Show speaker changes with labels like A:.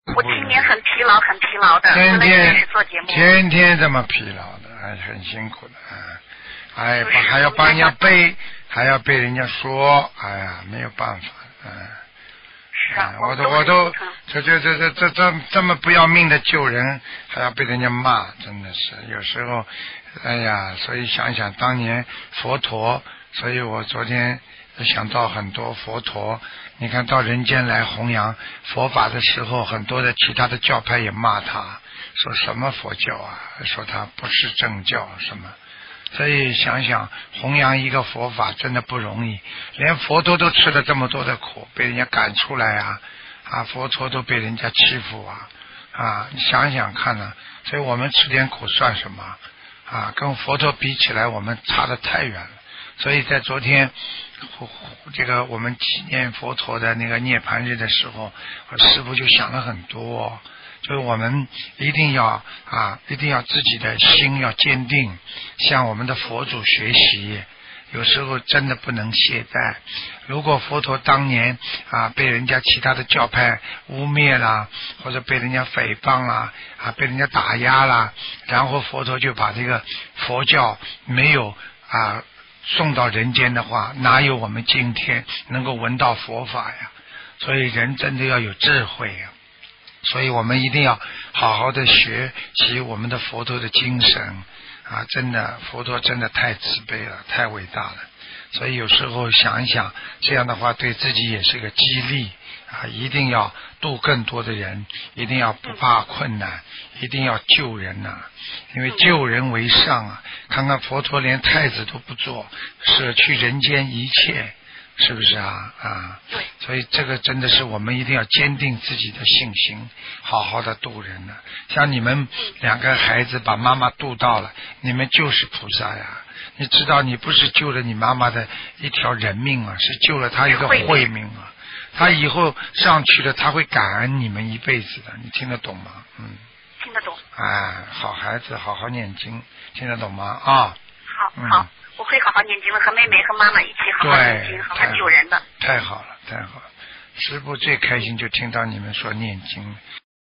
A: 我今年很疲劳，很疲劳的，
B: 天天
A: 是做节目，
B: 天天这么疲劳的，还很辛苦的还要帮人家背，还要被人家说，哎呀，没有办法，
A: 是啊，
B: 我都这么不要命的救人，还要被人家骂，真的是有时候，哎呀，所以想想当年佛陀，所以我昨天想到很多佛陀，你看到人间来弘扬佛法的时候，很多的其他的教派也骂他，说什么佛教啊，说他不是正教什么。所以想想弘扬一个佛法真的不容易，连佛陀都吃了这么多的苦，被人家赶出来佛陀都被人家欺负你想想看所以我们吃点苦算什么跟佛陀比起来我们差得太远了。所以在昨天这个我们纪念佛陀的那个涅槃日的时候，我师父就想了很多，所以我们一定要自己的心要坚定，向我们的佛祖学习，有时候真的不能懈怠。如果佛陀当年被人家其他的教派污蔑啦，或者被人家诽谤啦被人家打压啦，然后佛陀就把这个佛教没有送到人间的话，哪有我们今天能够闻到佛法呀？所以人真的要有智慧所以我们一定要好好的学习我们的佛陀的精神真的佛陀真的太慈悲了，太伟大了。所以有时候想一想，这样的话对自己也是个激励一定要度更多的人，一定要不怕困难，一定要救人因为救人为上看看佛陀连太子都不做，舍去人间一切，是不是
A: 对，
B: 所以这个真的是我们一定要坚定自己的信心，好好的度人像你们两个孩子把妈妈度到了，你们就是菩萨你知道你不是救了你妈妈的一条人命是救了她一个慧命她以后上去了，她会感恩你们一辈子的，你听得懂吗？
A: 听得懂。
B: 好孩子，好好念经，听得懂吗？
A: 好，我会好好念经的，和妹妹和妈妈一起好好念经，好好救人的。
B: 太好了，太好了！师父最开心就听到你们说念经。